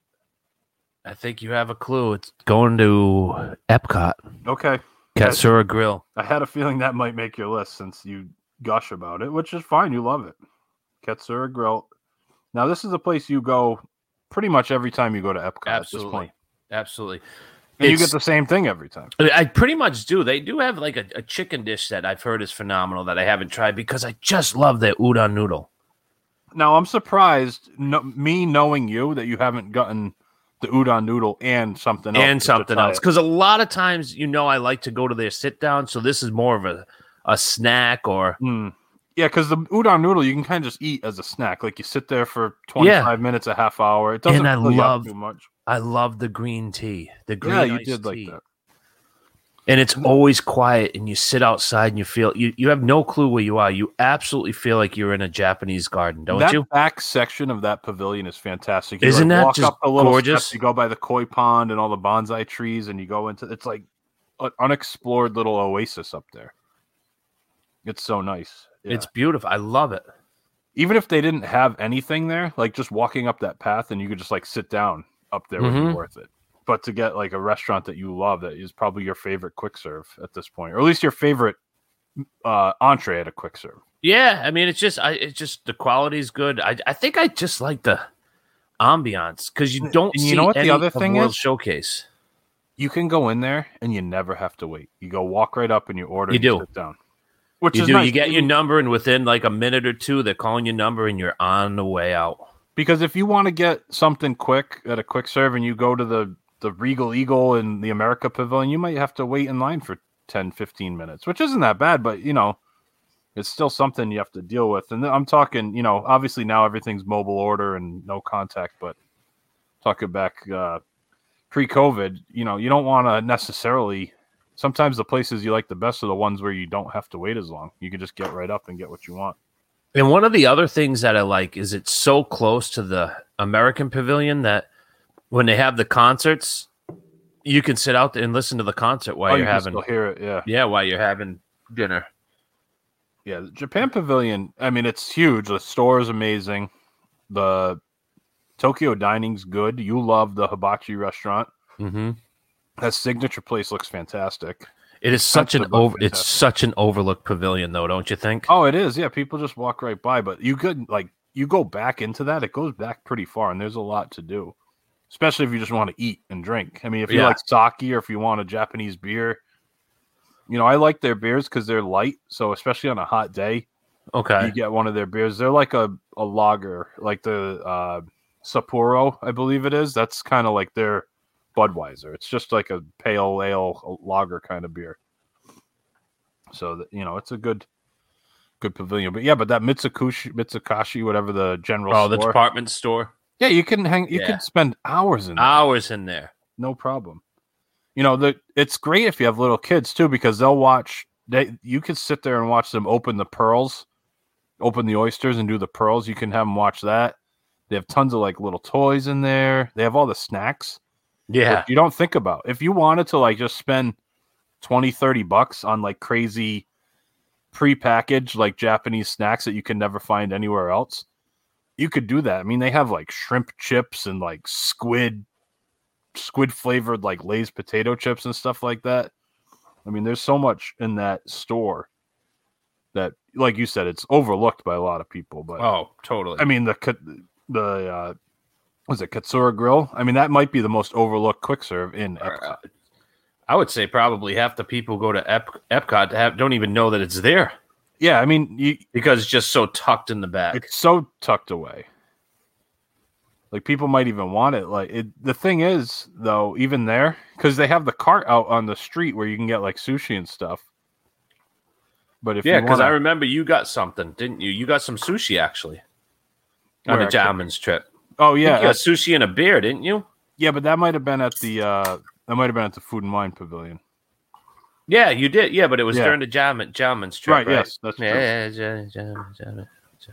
I think you have a clue. It's going to Epcot. Okay. Katsura Grill. I had a feeling that might make your list since you gush about it, which is fine. You love it. Katsura Grill. Now, this is a place you go pretty much every time you go to Epcot at this point. Absolutely. And you get the same thing every time. I pretty much do. They do have like a chicken dish that I've heard is phenomenal that I haven't tried because I just love their udon noodle. Now, I'm surprised, me knowing you, that you haven't gotten the udon noodle and something else. And something else. Because a lot of times, you know, I like to go to their sit down. So this is more of a snack or... Yeah, because the udon noodle you can kind of just eat as a snack. Like you sit there for 25 minutes, a half hour. It doesn't fill you up too much. I love the green tea. The green you did tea. Like that. And it's always quiet, and you sit outside and you feel you have no clue where you are. You absolutely feel like you're in a Japanese garden, don't you? That back section of that pavilion is fantastic. Isn't that walk just up the little gorgeous? steps, you go by the koi pond and all the bonsai trees, and you go into it's like an unexplored little oasis up there. It's so nice. Yeah. It's beautiful. I love it. Even if they didn't have anything there, like just walking up that path and you could just like sit down up there would be worth it. But to get like a restaurant that you love that is probably your favorite quick serve at this point, or at least your favorite entree at a quick serve. Yeah, I mean, it's just the quality is good. I think I just like the ambiance because you don't see know what any the other of thing World is? Showcase. You can go in there and you never have to wait. You go walk right up and you order. You and do. Sit down. Which You is do. nice. You get your number, and within like a minute or two, they're calling your number, and you're on the way out. Because if you want to get something quick at a quick serve and you go to the Regal Eagle in the America Pavilion, you might have to wait in line for 10, 15 minutes, which isn't that bad, but, you know, it's still something you have to deal with. And I'm talking, you know, obviously now everything's mobile order and no contact, but talking back pre-COVID, you know, you don't want to necessarily... Sometimes the places you like the best are the ones where you don't have to wait as long. You can just get right up and get what you want. And one of the other things that I like is it's so close to the American Pavilion that when they have the concerts, you can sit out there and listen to the concert while you're you can having. still hear it, Yeah, while you're having dinner. Yeah, the Japan Pavilion, I mean, it's huge. The store is amazing. The Tokyo dining's good. You love the hibachi restaurant. Mm-hmm. That signature place looks fantastic. It is such an expensive, but it's fantastic. such an overlooked pavilion, though, don't you think? Oh, it is. Yeah, people just walk right by, but you could you go back into that. It goes back pretty far, and there's a lot to do, especially if you just want to eat and drink. I mean, if you Yeah. like sake or if you want a Japanese beer, I like their beers because they're light. So especially on a hot day, Okay. you get one of their beers. They're like a lager, like the Sapporo, I believe it is. That's kind of like their Budweiser. It's just like a pale ale lager kind of beer. So that, it's a good pavilion. But yeah, but that Mitsukashi, whatever the general Oh, the store. department store. Yeah, you can you Yeah. can spend hours in there. Hours in there. No problem. It's great if you have little kids too, because they'll watch. You could sit there and watch them open the pearls, open the oysters, and do the pearls. You can have them watch that. They have tons of like little toys in there. They have all the snacks. Yeah. Which you don't think about. If you wanted to like just spend $20-$30 on like crazy prepackaged like Japanese snacks that you can never find anywhere else, you could do that. I mean, they have like shrimp chips and like squid flavored like Lay's potato chips and stuff like that. I mean, there's so much in that store that, like you said, it's overlooked by a lot of people. But Oh, totally. I mean, was it Katsura Grill? I mean, that might be the most overlooked quick serve in Epcot. I would say probably half the people go to Epcot don't even know that it's there Yeah, I mean, because it's just so tucked in the back. it's so tucked away. Like people might even want it. The thing is, though, even there, because they have the cart out on the street where you can get like sushi and stuff. But if Yeah, you because wanna, I remember you got something, didn't you? You got some sushi actually on Where? the Jammans trip. oh You yeah, got sushi and a beer, didn't you? yeah, but that might have been at the Food and Wine Pavilion. Yeah, you did. Yeah, but it was Yeah. during the Jammans trip, Right, yes, that's true. yeah, Jammin.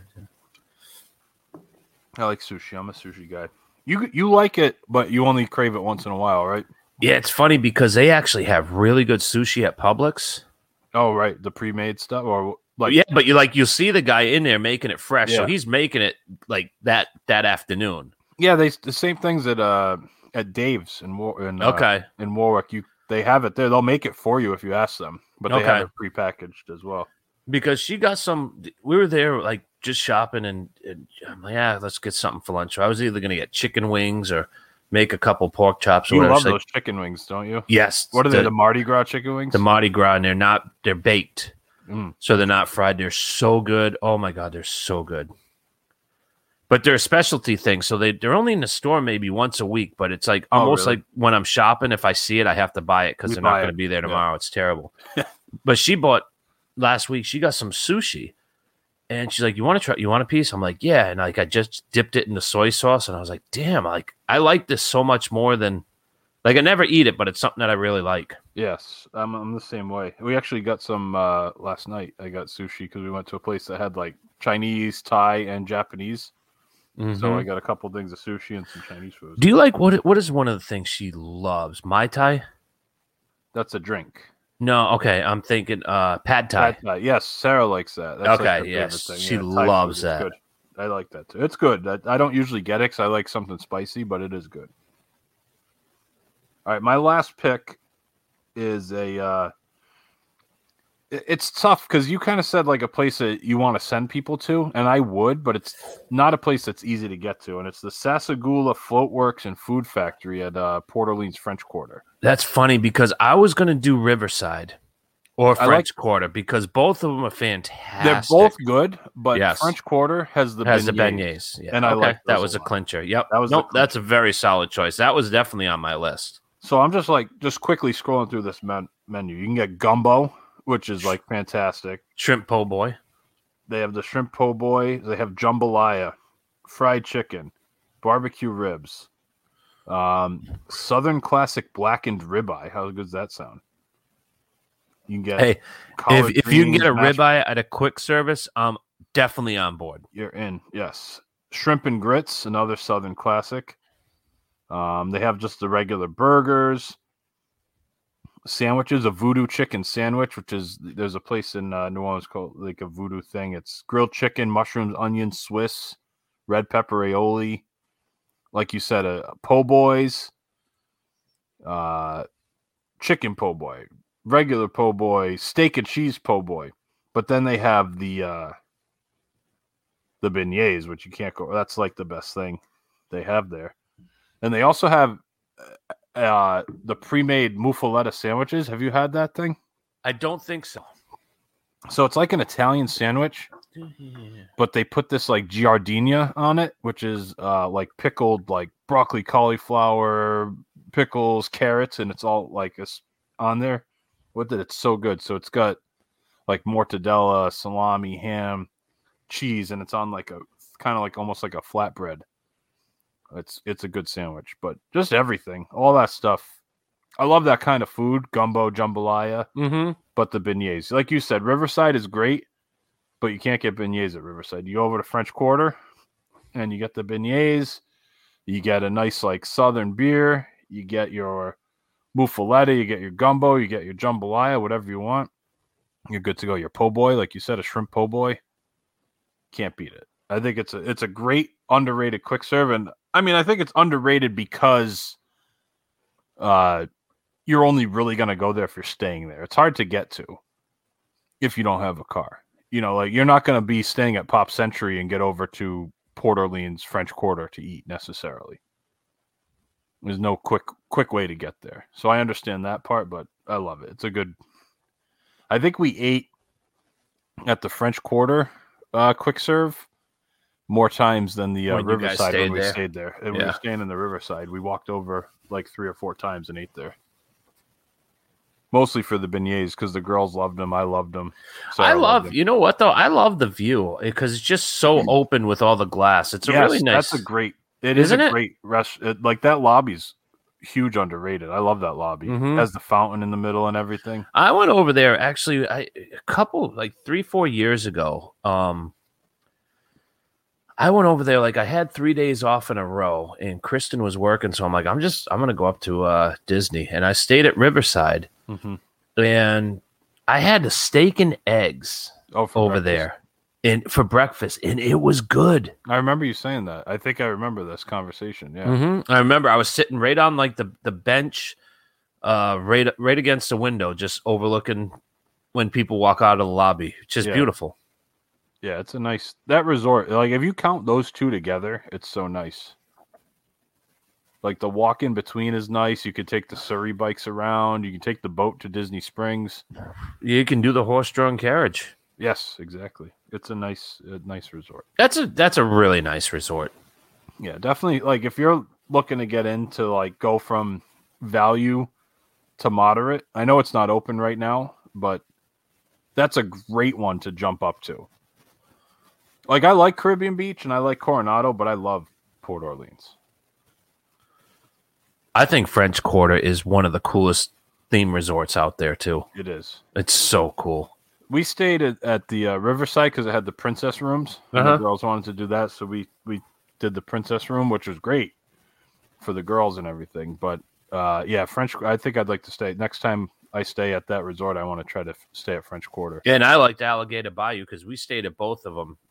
I like sushi. I'm a sushi guy. You like it, but you only crave it once in a while, right? Yeah, it's funny because they actually have really good sushi at Publix. Oh, right, the pre-made stuff, or like Yeah, but you see the guy in there making it fresh, so Yeah. he's making it like that afternoon. yeah, the same things at Dave's in Okay. in Warwick. They have it there. They'll make it for you if you ask them, but they have Okay. it prepackaged as well. Because she got some. We were there like just shopping, and I'm like, yeah, let's get something for lunch. So I was either going to get chicken wings or make a couple pork chops or You whatever. love She's like, those chicken wings, don't you? yes. What are they? The Mardi Gras chicken wings? The Mardi Gras, and they're baked. Mm. So they're not fried. They're so good. Oh my God, they're so good. But they're a specialty thing. So they're only in the store maybe once a week, but it's like almost really? like when I'm shopping, if I see it, I have to buy it because You they're not buy going to it. be there Yeah. tomorrow. It's terrible. But she bought last week, she got some sushi. And she's like, you want a piece? I'm like, yeah. And like I just dipped it in the soy sauce, and I was like, damn, I like this so much more than like I never eat it, but it's something that I really like. Yes, I'm the same way. We actually got some last night. I got sushi because we went to a place that had like Chinese, Thai, and Japanese. So I got a couple things of sushi and some Chinese food. Do you like what is one of the things she loves? Mai Tai? That's a drink. No, okay. I'm thinking pad Thai. Pad Thai. Yes, Sarah likes that. That's Okay, her yes, favorite thing. she Yeah, Thai loves food is that. good. I like that too. It's good. I don't usually get it because I like something spicy, but it is good. All right, my last pick is it's tough because you kind of said like a place that you want to send people to, and I would, but it's not a place that's easy to get to, and it's the Sasagula Floatworks and Food Factory at Port Orleans French Quarter. That's funny because I was going to do Riverside or I French Quarter because both of them are They're fantastic. both good, but Yes. French Quarter has the beignets. Yeah. And I like that those was a a lot. clincher. Yep. That was the nope, that's a very solid choice. That was definitely on my list. So I'm just quickly scrolling through this menu. You can get gumbo, which is like fantastic. Shrimp po' boy. They have the shrimp po' boy. They have jambalaya, fried chicken, barbecue ribs, Southern classic blackened ribeye. How good does that sound? You can get Hey, collard if you can greens, get a mashed- ribeye at a quick service, I'm definitely on board. you're in. Yes, shrimp and grits, another Southern classic. They have just the regular burgers, sandwiches, a voodoo chicken sandwich, which is there's a place in New Orleans called like a voodoo thing. It's grilled chicken, mushrooms, onions, Swiss, red pepper aioli, like you said, a po' boys, chicken po' boy, regular po' boy, steak and cheese po' boy, but then they have the beignets, which you can't go. That's like the best thing they have there, and they also have the pre-made muffaletta sandwiches. Have you had that thing? I don't think so. So it's like an Italian sandwich, but they put this like giardina on it, which is like pickled like broccoli, cauliflower, pickles, carrots, and it's all like on there with it. It's so good. So it's got like mortadella, salami, ham, cheese, and it's on like a kind of like almost like a flatbread. It's a good sandwich, but just everything, all that stuff. I love that kind of food, gumbo, jambalaya. Mm-hmm. But the beignets, like you said, Riverside is great, but you can't get beignets at Riverside. You go over to French Quarter, and you get the beignets. You get a nice like Southern beer. You get your muffaletta. You get your gumbo. You get your jambalaya, whatever you want. You're good to go. Your po' boy, like you said, a shrimp po' boy. Can't beat it. I think it's a great underrated quick serve, and I mean I think it's underrated because you're only really going to go there if you're staying there. It's hard to get to if you don't have a car. You know, like you're not going to be staying at Pop Century and get over to Port Orleans French Quarter to eat necessarily. There's no quick way to get there. So I understand that part, but I love it. It's a good. I think we ate at the French Quarter quick serve more times than the Riverside when we stayed there. And we were staying in the Riverside. We walked over like 3 or 4 times and ate there. Mostly for the beignets because the girls loved them. I loved them. So I love, you know what though? I love the view because it's just so open with all the glass. It's a really nice. That's a great. It is a great restaurant. Like that lobby's huge underrated. I love that lobby. It has the fountain in the middle and everything. I went over there actually a couple like 3-4 years ago. I went over there like I had 3 days off in a row, and Kristen was working, so I'm like, I'm gonna go up to Disney, and I stayed at Riverside. And I had a steak and eggs over there for breakfast, and it was good. I remember you saying that. I think I remember this conversation. Yeah, I remember I was sitting right on like the bench, right against the window, just overlooking when people walk out of the lobby. It's just beautiful. Yeah, it's a nice that resort. Like if you count those two together, it's so nice. Like the walk in between is nice. You could take the Surrey bikes around. You can take the boat to Disney Springs. You can do the horse-drawn carriage. Yes, exactly. It's a nice resort. That's a really nice resort. Yeah, definitely. Like if you're looking to get into like go from value to moderate, I know it's not open right now, but that's a great one to jump up to. Like I like Caribbean Beach and I like Coronado, but I love Port Orleans. I think French Quarter is one of the coolest theme resorts out there, too. It is. It's so cool. We stayed at the Riverside because it had the princess rooms. The girls wanted to do that, so we did the princess room, which was great for the girls and everything. But, French. I think I'd like to stay. Next time I stay at that resort, I want to try to stay at French Quarter. Yeah, and I liked Alligator Bayou because we stayed at both of them.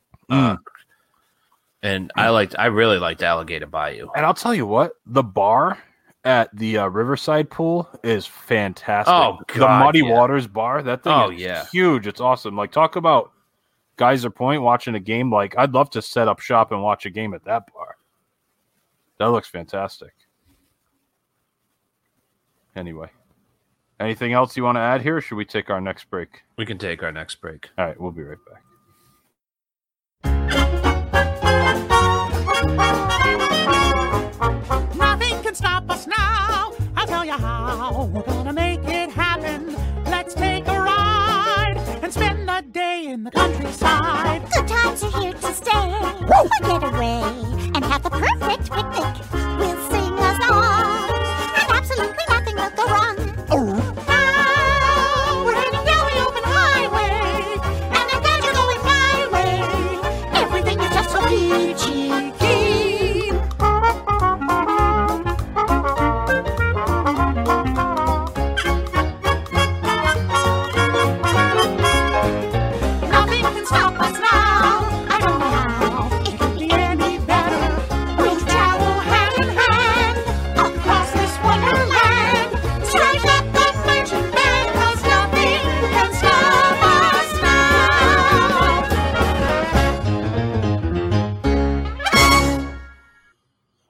And I really liked Alligator Bayou. And I'll tell you what, the bar at the Riverside pool is fantastic. Oh, God, the Muddy Waters bar, that thing is huge. It's awesome. Like, talk about Geyser Point watching a game. Like, I'd love to set up shop and watch a game at that bar. That looks fantastic. Anyway, anything else you want to add here, or should we take our next break? We can take our next break. All right, we'll be right back. Nothing can stop us now. I'll tell you how. We're gonna make it happen. Let's take a ride and spend the day in the countryside. Good times are here to stay. We'll get away and have the perfect picnic. We'll sing a song, and absolutely nothing will go wrong. Now we're heading down the open highway, and I'm glad you're going my way. Everything is just so peachy keen. Nothing can stop us now. I don't know how it could be any better. We'll travel hand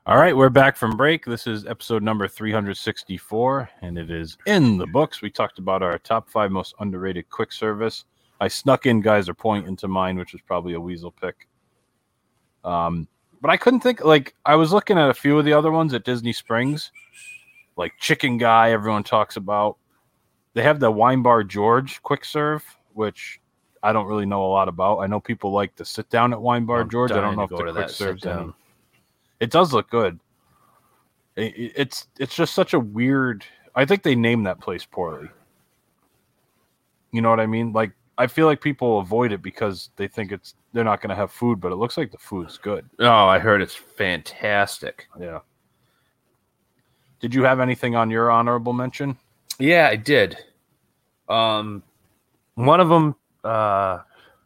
All right, we're back from break. This is episode number 364, and it is in the books. We talked about our top 5 most underrated quick service. I snuck in Geyser Point into mine, which was probably a weasel pick. But I couldn't think, like, I was looking at a few of the other ones at Disney Springs, like Chicken Guy, everyone talks about. They have the Wine Bar George quick serve, which I don't really know a lot about. I know people like to sit down at Wine Bar George. I don't know if the quick serve's any. It does look good. It's just such a weird. I think they named that place poorly. You know what I mean? Like, I feel like people avoid it because they think they're not going to have food, but it looks like the food's good. Oh, I heard it's fantastic. Yeah. Did you have anything on your honorable mention? Yeah, I did. One of them. Let's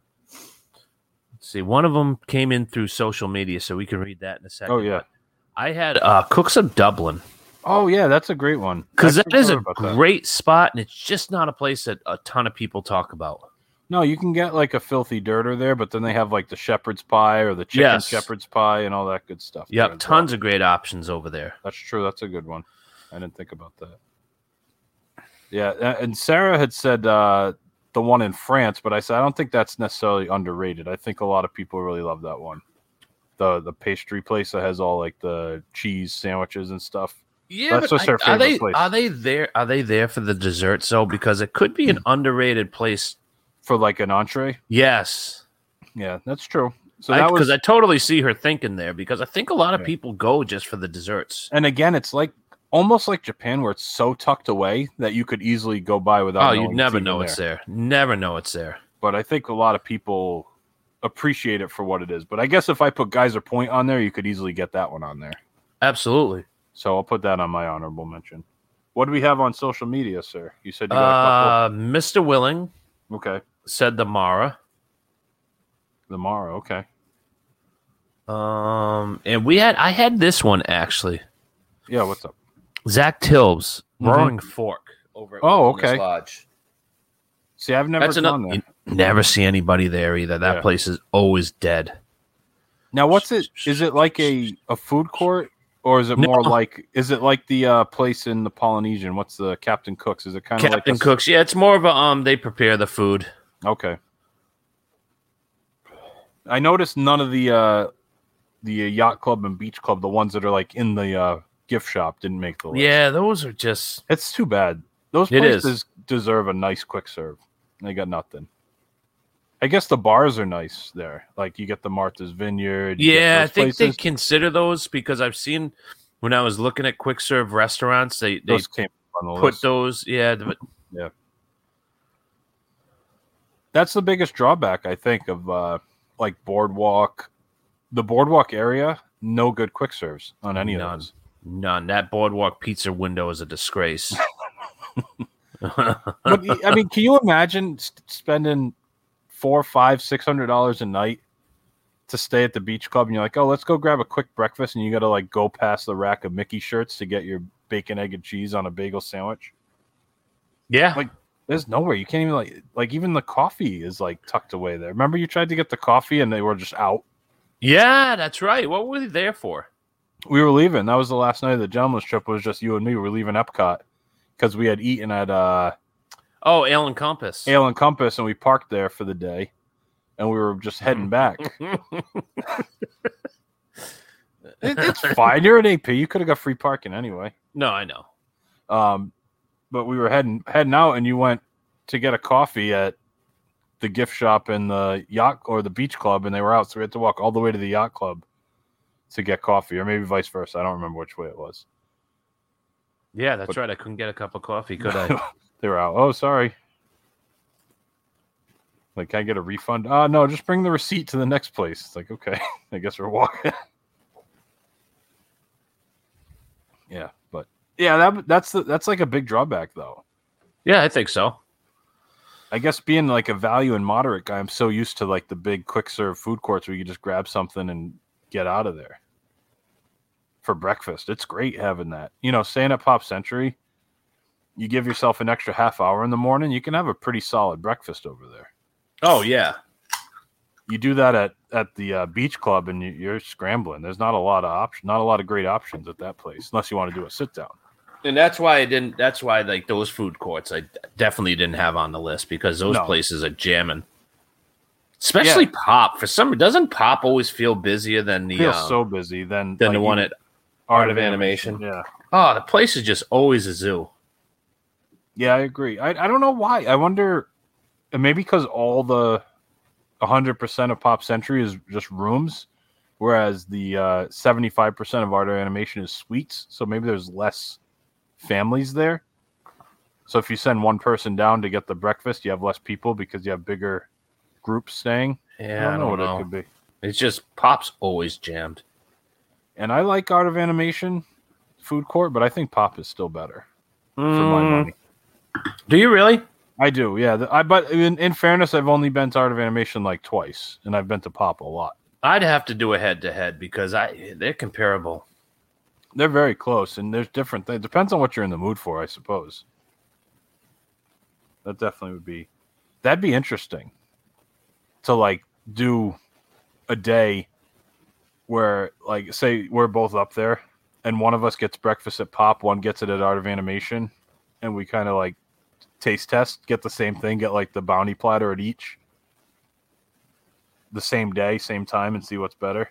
see. One of them came in through social media, so we can read that in a second. Oh yeah. I had Cooks of Dublin. Oh yeah, that's a great one. Because that is a great spot, and it's just not a place that a ton of people talk about. No, you can get like a filthy dirter there, but then they have like the shepherd's pie or the chicken shepherd's pie and all that good stuff. Yep, tons of great options over there. That's true. That's a good one. I didn't think about that. Yeah, and Sarah had said the one in France, but I said I don't think that's necessarily underrated. I think a lot of people really love that one. The pastry place that has all like the cheese sandwiches and stuff. Yeah, that's just their favorite place. Are they there for the desserts though? Because it could be an underrated place for like an entree. Yes. Yeah, that's true. So because I totally see her thinking there, because I think a lot of people go just for the desserts. And again, it's like almost like Japan, where it's so tucked away that you could easily go by without. Oh, you'd never know it's there. Never know it's there. But I think a lot of people appreciate it for what it is. But I guess if I put Geyser Point on there, you could easily get that one on there. Absolutely. So I'll put that on my honorable mention. What do we have on social media, sir? You said you got a couple. Mr. Willing. Okay. Said the Mara. The Mara, okay. And I had this one actually. Yeah, what's up? Zach Tilb's Roaring Fork over at okay. Lodge. See, I've never gone there. You never see anybody there either. That place is always dead. Now, what's it? Is it like a food court, or is it more like? Is it like the place in the Polynesian? What's the Captain Cook's? Is it kind of like Captain Cook's? Yeah, it's more of a they prepare the food. Okay. I noticed none of the yacht club and beach club, the ones that are like in the gift shop, didn't make the list. Yeah, those are just. It's too bad. Those places deserve a nice quick serve. They got nothing. I guess the bars are nice there. Like you get the Martha's Vineyard. Yeah, I think they consider those, because I've seen when I was looking at quick serve restaurants, they came on the put list. those. Yeah. Yeah. That's the biggest drawback, I think, of like Boardwalk. The Boardwalk area, no good quick serves on any of those. None. That Boardwalk pizza window is a disgrace. But I mean, can you imagine spending $400, $500, $600 a night to stay at the beach club, and you're like, oh, let's go grab a quick breakfast, and you got to like go past the rack of Mickey shirts to get your bacon, egg, and cheese on a bagel sandwich? Yeah, like there's nowhere you can't even like even the coffee is like tucked away there. Remember you tried to get the coffee and they were just out? Yeah, that's right. What were they there for? We were leaving. That was the last night of the gentleman's trip. It was just you and me. We were leaving Epcot because we had eaten at Ale and Compass. Ale and Compass, and we parked there for the day, and we were just heading back. It's fine. You're at AP. You could have got free parking anyway. No, I know. But we were heading out, and you went to get a coffee at the gift shop and the yacht or the beach club, and they were out, so we had to walk all the way to the yacht club to get coffee, or maybe vice versa. I don't remember which way it was. Yeah, that's right. I couldn't get a cup of coffee, could I? They were out. Oh, sorry. Like, can I get a refund? No, just bring the receipt to the next place. It's like, okay, I guess we're walking. Yeah, but yeah, that's like a big drawback, though. Yeah, I think so. I guess being like a value and moderate guy, I'm so used to like the big quick serve food courts where you just grab something and get out of there for breakfast. It's great having that. You know, staying at Pop Century, you give yourself an extra half hour in the morning, you can have a pretty solid breakfast over there. Oh, yeah. You do that at the beach club, and you're scrambling. There's not a lot of great options at that place, unless you want to do a sit down. And that's why like those food courts I definitely didn't have on the list, because those places are jamming. Especially Pop. For some reason, doesn't Pop always feel busier than the feels so busy than the one at Art of Animation? Yeah. Oh, the place is just always a zoo. Yeah, I agree. I don't know why. I wonder, maybe because all the 100% of Pop Century is just rooms, whereas the 75% of Art of Animation is suites. So maybe there's less families there. So if you send one person down to get the breakfast, you have less people because you have bigger groups staying. Yeah, I don't know what it could be. It's just Pop's always jammed. And I like Art of Animation food court, but I think Pop is still better for my money. Do you really? I do, yeah. But in fairness, I've only been to Art of Animation like twice, and I've been to Pop a lot. I'd have to do a head-to-head because they're comparable. They're very close, and there's different things. Depends on what you're in the mood for, I suppose. That definitely would be... That'd be interesting to, like, do a day where, like, say we're both up there, and one of us gets breakfast at Pop, one gets it at Art of Animation, and we kind of, like, taste test, get the same thing, get, like, the bounty platter at each. The same day, same time, and see what's better.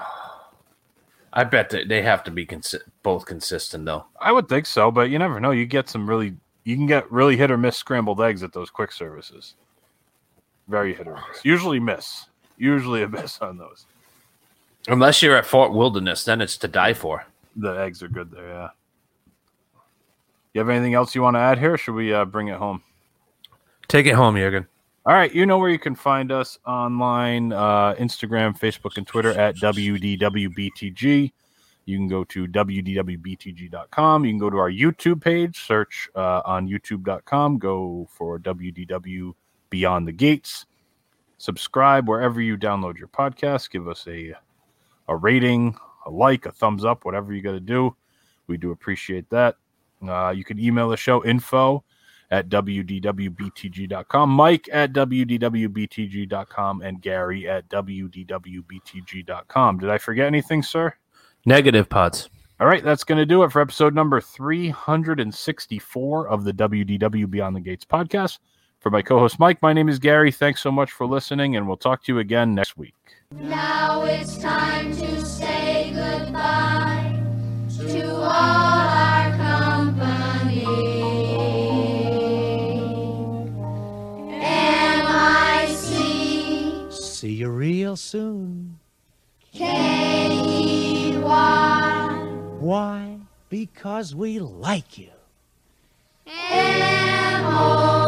I bet that they have to be both consistent, though. I would think so, but you never know. You can get really hit or miss scrambled eggs at those quick services. Very hit or miss. Usually a miss on those. Unless you're at Fort Wilderness, then it's to die for. The eggs are good there, yeah. You have anything else you want to add here, or should we bring it home? Take it home, Jürgen. All right, you know where you can find us online, Instagram, Facebook, and Twitter at WDWBTG. You can go to WDWBTG.com. You can go to our YouTube page, search on YouTube.com, go for WDW Beyond the Gates. Subscribe wherever you download your podcast. Give us a rating, a like, a thumbs up, whatever you got to do. We do appreciate that. You can email the show, info at WDWBTG.com, Mike at WDWBTG.com, and Gary at WDWBTG.com. Did I forget anything, sir? Negative, Pods. All right, that's going to do it for episode number 364 of the WDW Beyond the Gates podcast. For my co-host, Mike, my name is Gary. Thanks so much for listening, and we'll talk to you again next week. Now it's time to say goodbye to all our company. M-I-C. See you real soon. K-E-Y. Why? Because we like you. M-O.